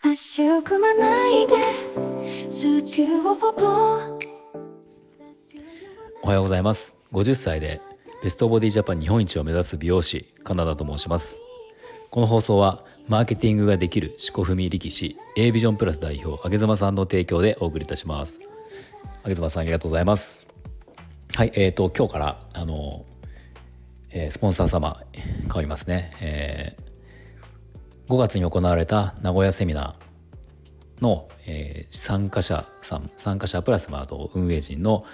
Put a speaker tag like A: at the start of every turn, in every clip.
A: 足を組まないで数値をポポ。
B: おはようございます。50歳でベストボディジャパン日本一を目指す美容師カナダと申します。この放送はマーケティングができる四股踏み力士 A ビジョンプラス代表上妻さんの提供でお送りいたします。上妻さんありがとうございます。はい、今日からスポンサー様変わりますね。5月に行われた名古屋セミナーの、参加者プラスあと運営陣の、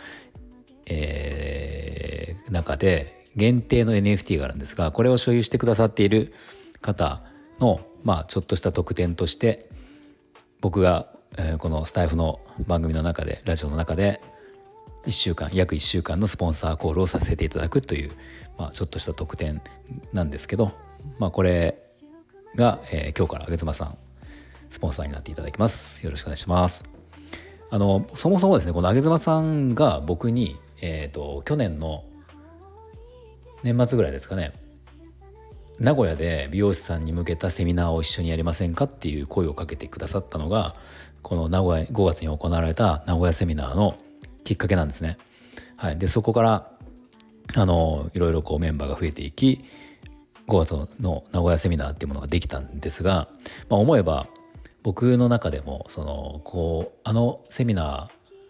B: 中で限定の NFT があるんですが、これを所有してくださっている方の、ちょっとした特典として僕が、このスタイフの番組の中でラジオの中で約1週間のスポンサーコールをさせていただくという、ちょっとした特典なんですけど、これが、今日から上妻さんスポンサーになっていただきます。よろしくお願いします。そもそもですね、この上妻さんが僕に、去年の年末ぐらいですかね、名古屋で美容師さんに向けたセミナーを一緒にやりませんかっていう声をかけてくださったのが、この5月に行われた名古屋セミナーのきっかけなんですね。はい、でそこからいろいろメンバーが増えていき、5月の名古屋セミナーっていうものができたんですが、思えば僕の中でもセミナ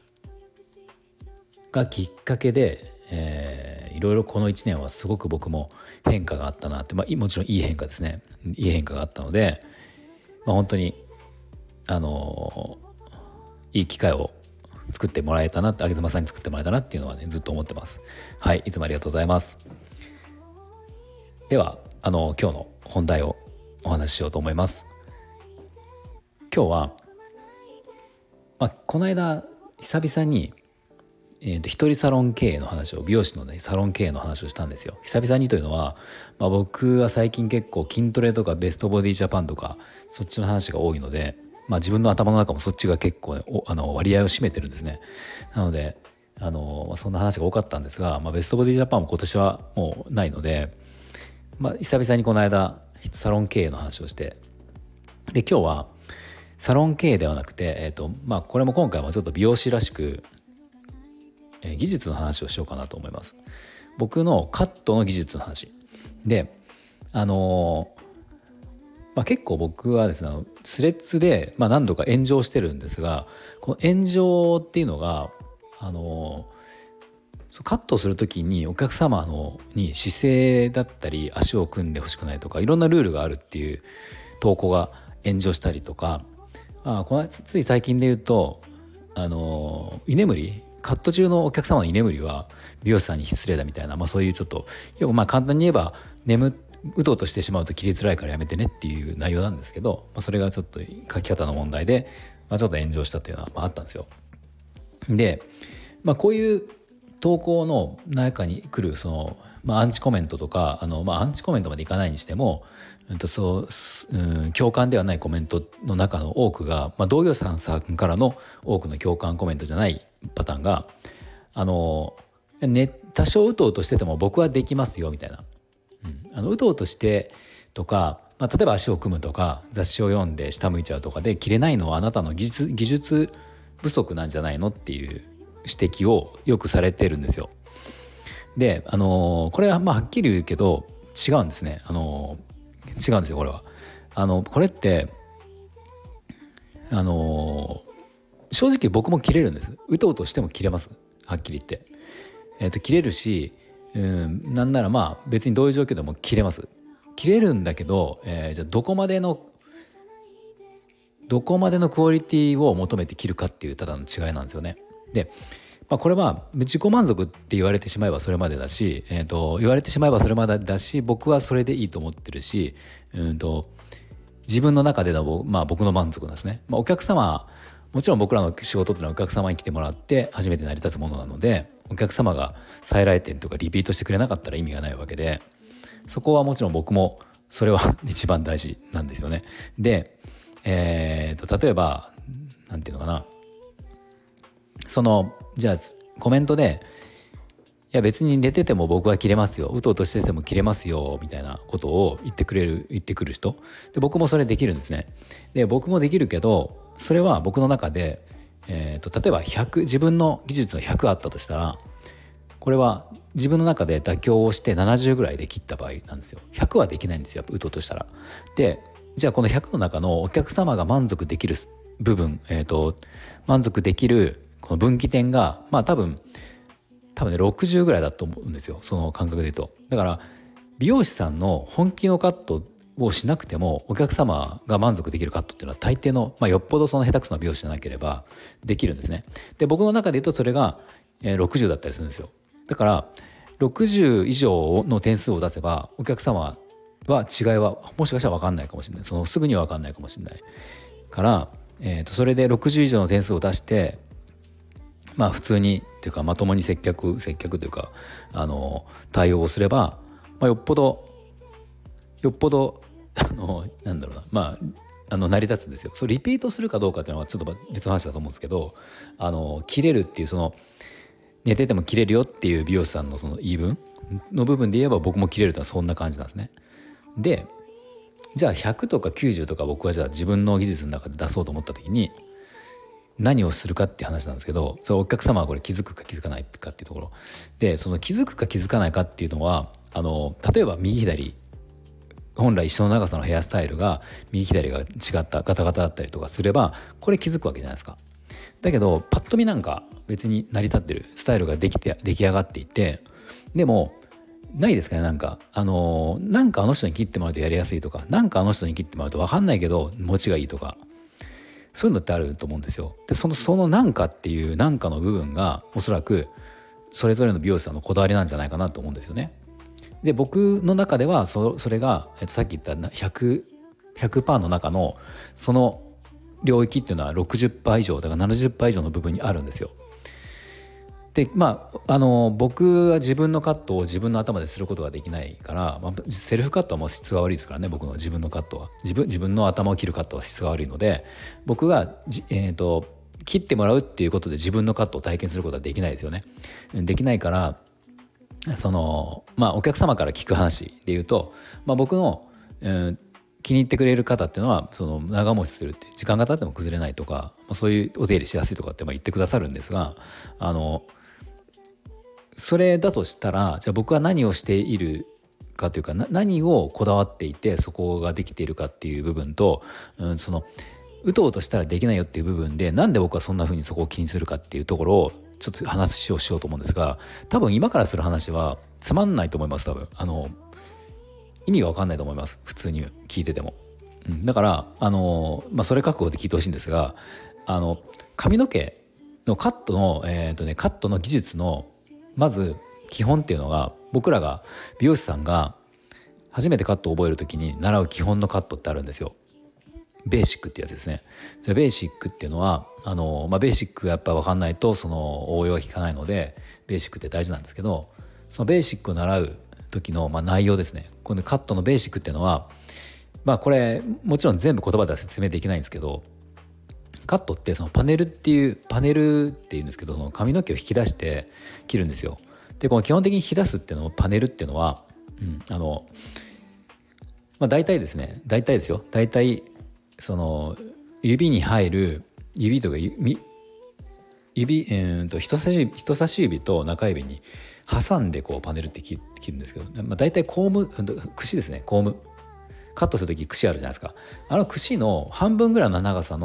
B: ーがきっかけで、いろいろこの1年はすごく僕も変化があったなって、もちろんいい変化ですね。いい変化があったので、本当にいい機会を作ってもらえたなって、上妻さんに作ってもらえたなっていうのはね、ずっと思ってます。はい、いつもありがとうございます。では今日の本題をお話ししようと思います。今日は、この間久々に、一人サロン経営の話を、美容師のねサロン経営の話をしたんですよ。久々にというのは、僕は最近結構筋トレとかベストボディジャパンとかそっちの話が多いので、自分の頭の中もそっちが結構、ね、割合を占めてるんですね。なのでそんな話が多かったんですが、ベストボディジャパンも今年はもうないので、久々にこの間サロン経営の話をして、で今日はサロン経営ではなくて、これも今回はちょっと美容師らしく、技術の話をしようかなと思います。僕のカットの技術の話で、結構僕はですね、スレッズで、何度か炎上してるんですが、この炎上っていうのがカットするときにお客様に姿勢だったり足を組んでほしくないとか、いろんなルールがあるっていう投稿が炎上したりとか、つい最近で言うと居眠り、カット中のお客様の居眠りは美容師さんに失礼だみたいな、そういうちょっと簡単に言えばうとうとしてしまうと切りづらいからやめてねっていう内容なんですけど、それがちょっと書き方の問題で、ちょっと炎上したっていうのはあったんですよ。で、こういう投稿の中に来るアンチコメントとか、アンチコメントまでいかないにしても、共感ではないコメントの中の多くが、同業者さんからの多くの共感コメントじゃないパターンが、多少うとうとしてても僕はできますよみたいな、うとうとしてとか、例えば足を組むとか雑誌を読んで下向いちゃうとかで着れないのはあなたの技術不足なんじゃないのっていう指摘をよくされてるんですよ。で、これははっきり言うけど違うんですね。違うんですよ。これはこれって正直僕も切れるんです。うとうとしても切れます。はっきり言って、切れるし、なんなら別にどういう状況でも切れます。切れるんだけど、じゃあどこまでのクオリティを求めて切るかっていうただの違いなんですよね。で、これは自己満足って言われてしまえばそれまでだし、言われてしまえばそれまでだし、僕はそれでいいと思ってるし、自分の中での、僕の満足なんですね。お客様、もちろん僕らの仕事っていうのはお客様に来てもらって初めて成り立つものなので、お客様が再来店とかリピートしてくれなかったら意味がないわけで、そこはもちろん僕もそれは一番大事なんですよね。で、例えばなんていうのかな、じゃあコメントでや別に寝てても僕は切れますよ、うとうとしてても切れますよみたいなことを言ってくる人で、僕もそれできるんですね。で僕もできるけど、それは僕の中で、例えば100、自分の技術の100あったとしたら、これは自分の中で妥協をして70ぐらいで切った場合なんですよ。100はできないんですよ、うとうとしたら。でじゃあこの100の中のお客様が満足できる部分、満足できるこの分岐点が多分ね60ぐらいだと思うんですよ、その感覚で言うと。だから美容師さんの本気のカットをしなくてもお客様が満足できるカットっていうのは大抵の、よっぽどその下手くそな美容師じゃなければできるんですね。で僕の中で言うとそれが60だったりするんですよ。だから60以上の点数を出せばお客様は違いはもしかしたら分かんないかもしれない、そのすぐには分かんないかもしれないから、それで60以上の点数を出して普通にというかまともに接客というか対応をすれば、よっぽどなんだろうな、成り立つんですよ。それリピートするかどうかっていうのはちょっと別の話だと思うんですけど、切れるっていうその寝てても切れるよっていう美容師さんのその言い分の部分で言えば僕も切れるというのはそんな感じなんですね。でじゃあ100とか90とか僕はじゃあ自分の技術の中で出そうと思った時に何をするかっていう話なんですけど、それお客様はこれ気づくか気づかないかっていうところで、その気づくか気づかないかっていうのは例えば右左本来一緒の長さのヘアスタイルが右左が違ったガタガタだったりとかすればこれ気づくわけじゃないですか。だけどパッと見なんか別に成り立ってるスタイルが出来上がっていて、でもないですかね、なんかあの人に切ってもらうとやりやすいとか、あの人に切ってもらうと分かんないけど持ちがいいとか、そういうのってあると思うんですよ。でそのっていうの部分がおそらくそれぞれの美容師さんのこだわりなんじゃないかなと思うんですよね。で僕の中ではそれが、さっき言った 100% の中のその領域っていうのは 60% 以上だから 70% 以上の部分にあるんですよ。で僕は自分のカットを自分の頭ですることができないから、セルフカットはもう質が悪いですからね。僕の自分のカットは自分の頭を切るカットは質が悪いので、僕が切ってもらうっていうことで自分のカットを体験することはできないですよね。できないからお客様から聞く話で言うと、僕の、気に入ってくれる方っていうのはその長持ちするって時間が経っても崩れないとか、そういうお手入れしやすいとかって言ってくださるんですが、それだとしたらじゃあ僕は何をしているかというか何をこだわっていてそこができているかっていう部分と、うとうとしたらできないよっていう部分でなんで僕はそんな風にそこを気にするかっていうところをちょっと話をしようと思うんですが、多分今からする話はつまんないと思います。多分意味が分かんないと思います、普通に聞いてても。だからそれ覚悟で聞いてほしいんですが、髪の毛のカットの、カットの技術のまず基本っていうのが、僕らが美容師さんが初めてカットを覚えるときに習う基本のカットってあるんですよ。ベーシックってやつですね。それベーシックっていうのはベーシックがやっぱ分かんないとその応用が効かないので、ベーシックって大事なんですけど、そのベーシックを習う時の内容ですね。このカットのベーシックっていうのはこれもちろん全部言葉では説明できないんですけど、カットってそのパネルっていうんですけど、その髪の毛を引き出して切るんですよ。でこの基本的に引き出すっていうのパネルっていうのは、大体ですよ、大体その指に入る指とか人差し指と中指に挟んでこうパネルって切るんですけど、大体櫛ですね。コームカットする時櫛あるじゃないですか。あの櫛の半分ぐらいの長さ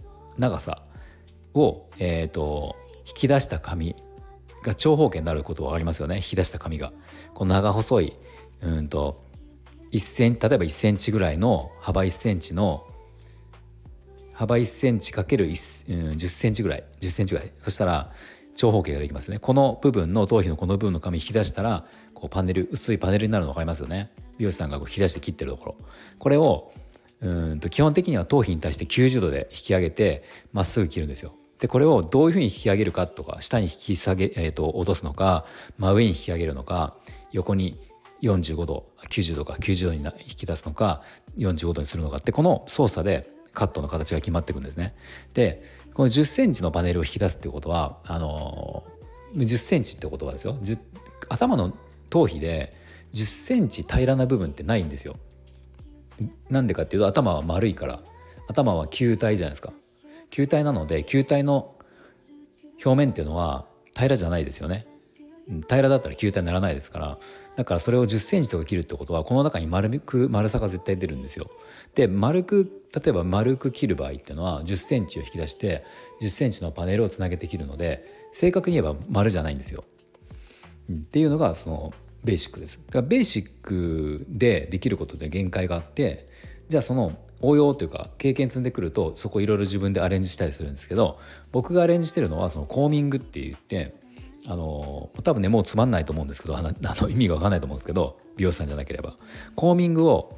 B: を、引き出した髪が長方形になることはありますよね。引き出した髪がこの長細い1センチ、例えば1センチぐらいの幅1センチの幅1センチかける10センチぐらい、そしたら長方形ができますね。この部分の頭皮のこの部分の髪引き出したらこう薄いパネルになるの分かりますよね。美容師さんがこう引き出して切ってるところ、これを基本的には頭皮に対して90度で引き上げてまっすぐ切るんですよ。でこれをどういうふうに引き上げるかとか、下に引き下げ、落とすのか、真上に引き上げるのか、横に45度90度か90度に引き出すのか45度にするのかって、この操作でカットの形が決まっていくんですね。でこの10センチのパネルを引き出すっていうことは10センチってことはですよ、 頭の頭皮で10センチ平らな部分ってないんですよ。なんでかっていうと頭は丸いから。頭は球体じゃないですか。球体なので球体の表面っていうのは平らじゃないですよね。平らだったら球体にならないですから。だからそれを10センチとか切るってことはこの中に丸さが絶対出るんですよ。で例えば丸く切る場合っていうのは10センチを引き出して10センチのパネルをつなげて切るので正確に言えば丸じゃないんですよ。っていうのがそのベーシックです。だからベーシックでできることで限界があって、じゃあその応用というか経験積んでくるとそこいろいろ自分でアレンジしたりするんですけど、僕がアレンジしてるのはそのコーミングって言って多分ねもうつまんないと思うんですけど意味が分かんないと思うんですけど、美容師さんじゃなければコーミングを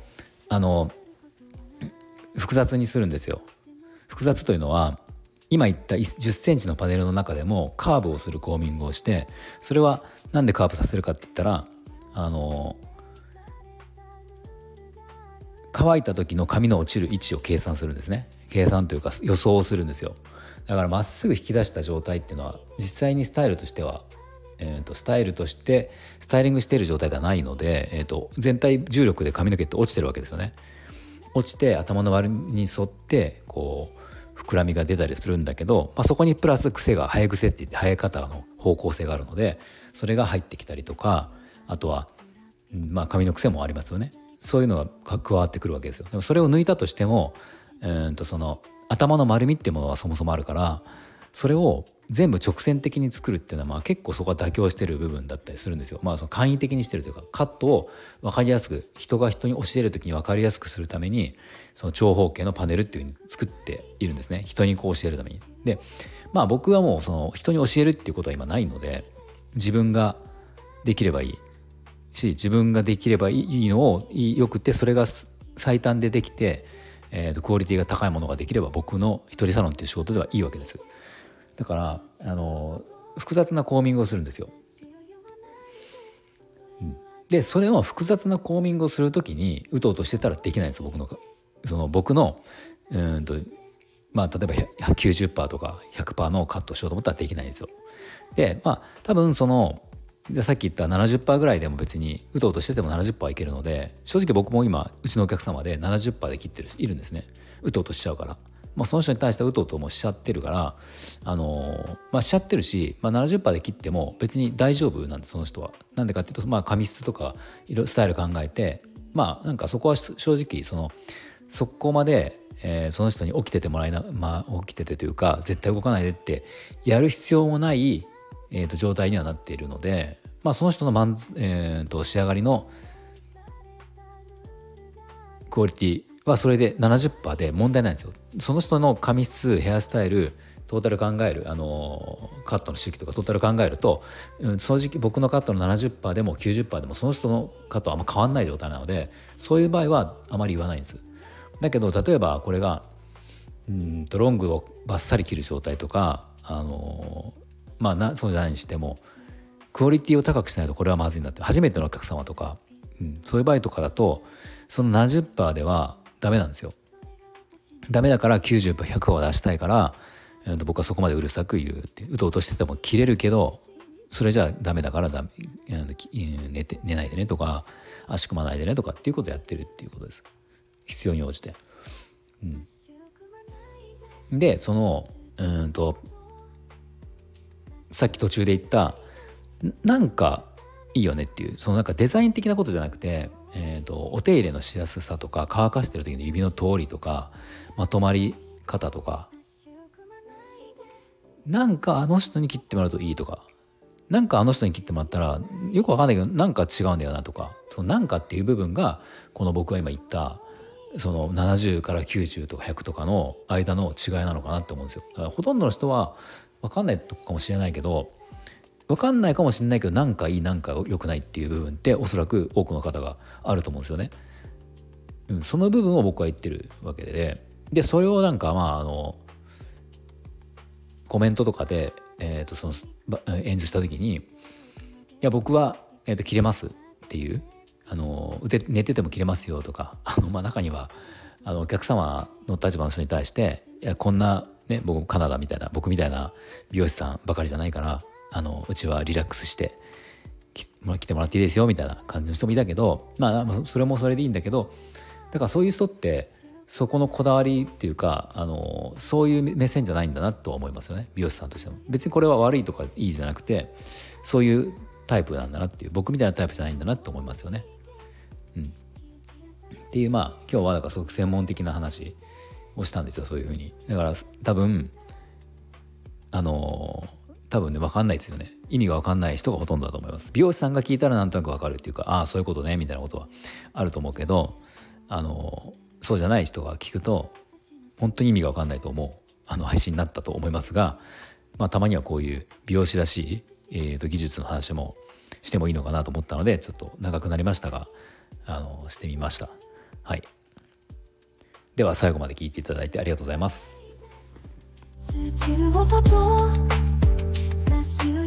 B: 複雑にするんですよ。複雑というのは今言った10センチのパネルの中でもカーブをするコーミングをして、それはなんでカーブさせるかって言ったら乾いた時の髪の落ちる位置を計算するんですね。計算というか予想をするんですよ。だからまっすぐ引き出した状態っていうのは実際にスタイルとしては、スタイリングしている状態ではないので、全体重力で髪の毛って落ちてるわけですよね。落ちて頭の周りに沿ってこう膨らみが出たりするんだけど、そこにプラス生え癖って言って生え方の方向性があるのでそれが入ってきたりとか、あとは、髪の癖もありますよね。そういうのが加わってくるわけですよ。でもそれを抜いたとしてもその頭の丸みっていうものはそもそもあるから、それを全部直線的に作るっていうのは結構そこは妥協してる部分だったりするんですよ。その簡易的にしてるというかカットを分かりやすく人が人に教える時に分かりやすくするためにその長方形のパネルっていう風に作っているんですね。人にこう教えるために。で僕はもうその人に教えるっていうことは今ないので、自分ができればいいし、自分ができればいいのをよくて、それが最短でできて、クオリティが高いものができれば僕の一人サロンっていう仕事ではいいわけです。だから複雑なコーミングをするんですよ。でそれを複雑なコーミングをするときにうとうとしてたらできないんですよ。僕の例えば 90% とか 100% のカットをしようと思ったらできないんですよ。で多分さっき言った 70% ぐらいでも別にうとうとしてても 70% いけるので、正直僕も今うちのお客様で 70% で切ってる人いるんですね。うとうとしちゃうから、その人に対してはうとうともしちゃってるからしちゃってるし、70% で切っても別に大丈夫なんですその人は。なんでかっていうと髪質とかいろいろスタイル考えてなんかそこは正直そこまでその人に起きててもら起きててというか絶対動かないでってやる必要もない状態にはなっているので、その人の仕上がりのクオリティはそれで 70% で問題ないんですよ。その人の髪質ヘアスタイルトータル考えるカットの周期とかトータル考えると、正直僕のカットの 70% でも 90% でもその人のカットはあんま変わんない状態なので、そういう場合はあまり言わないんです。だけど例えばこれがロングをバッサリ切る状態とかそうじゃないにしてもクオリティを高くしないとこれはまずいんだって、初めてのお客様とか、そういう場合とかだとその 70% ではダメなんですよ。ダメだから 90% 100% を出したいから、僕はそこまでうるさく言うってうとうとしてても切れるけどそれじゃダメだから寝ないでねとか足組まないでねとかっていうことをやってるっていうことです。必要に応じて。でさっき途中で言ったなんかいいよねっていうなんかデザイン的なことじゃなくて、お手入れのしやすさとか乾かしてる時の指の通りとかまとまり方とか、なんかあの人に切ってもらうといいとか、なんかあの人に切ってもらったらよくわかんないけどなんか違うんだよなとか、なんかっていう部分がこの僕が今言った70から90とか100とかの間の違いなのかなって思うんですよ。だからほとんどの人は分かんないとこかもしれないけどなんかいいなんか良くないっていう部分っておそらく多くの方があると思うんですよね。その部分を僕は言ってるわけでそれをなんかコメントとかで、演説した時にいや僕は、切れますっていう寝てても切れますよとか中にはお客様の立場の人に対していやこんなね僕みたいな美容師さんばかりじゃないからうちはリラックスして来てもらっていいですよみたいな感じの人もいたけど、それもそれでいいんだけど、だからそういう人ってそこのこだわりっていうかそういう目線じゃないんだなとは思いますよね、美容師さんとしても。別にこれは悪いとかいいじゃなくて、そういうタイプなんだなっていう、僕みたいなタイプじゃないんだなと思いますよね。っていう、今日はだからすごく専門的な話をしたんですよ、そういうふうに。だから多分ね分かんないですよね。意味が分かんない人がほとんどだと思います。美容師さんが聞いたらなんとなく分かるっていうか、ああそういうことねみたいなことはあると思うけど、そうじゃない人が聞くと本当に意味が分かんないと思う配信になったと思いますが、たまにはこういう美容師らしい、技術の話もしてもいいのかなと思ったので、ちょっと長くなりましたがしてみました。はい、では最後まで聞いていただいてありがとうございます。
A: 수줍어봐도 사실